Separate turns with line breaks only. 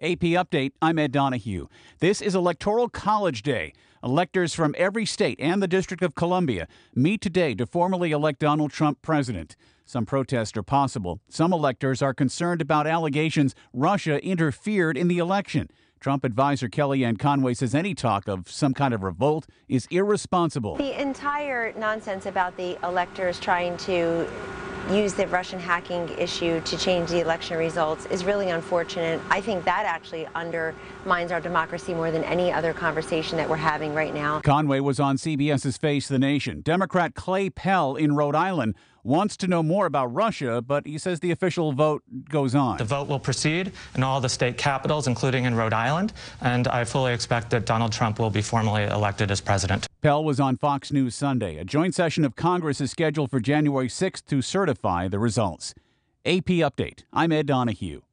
AP Update, I'm Ed Donahue. This is Electoral College Day. Electors from every state and the District of Columbia meet today to formally elect Donald Trump president. Some protests are possible. Some electors are concerned about allegations Russia interfered in the election. Trump advisor Kellyanne Conway says any talk of some kind of revolt is irresponsible.
The entire nonsense about the electors trying to use the Russian hacking issue to change the election results is really unfortunate. I think that actually undermines our democracy more than any other conversation that we're having right now.
Conway was on CBS's Face the Nation. Democrat Clay Pell in Rhode Island wants to know more about Russia, but he says the official vote goes on.
The vote will proceed in all the state capitals, including in Rhode Island, and I fully expect that Donald Trump will be formally elected as president.
Pell was on Fox News Sunday. A joint session of Congress is scheduled for January 6th to certify the results. AP Update. I'm Ed Donahue.